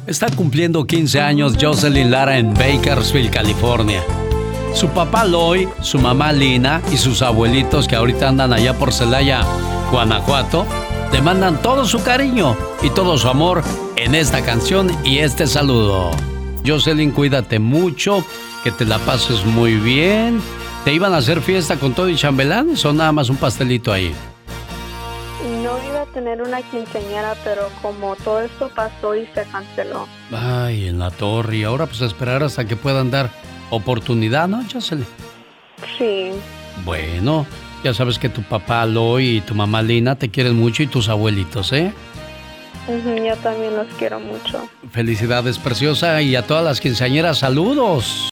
Está cumpliendo 15 años Jocelyn Lara en Bakersfield, California. Su papá Loy, su mamá Lina y sus abuelitos que ahorita andan allá por Celaya, Guanajuato, te mandan todo su cariño y todo su amor en esta canción y este saludo. Jocelyn, cuídate mucho, que te la pases muy bien. ¿Te iban a hacer fiesta con todo y chambelanes o nada más un pastelito ahí? No iba a tener una quinceañera, pero como todo esto pasó y se canceló. Ay, en la torre. Y ahora pues esperar hasta que puedan dar oportunidad, ¿no, Jocelyn? Sí. Bueno, ya sabes que tu papá Loy y tu mamá Lina te quieren mucho y tus abuelitos, ¿eh? Yo también los quiero mucho. Felicidades, preciosa, y a todas las quinceañeras, saludos.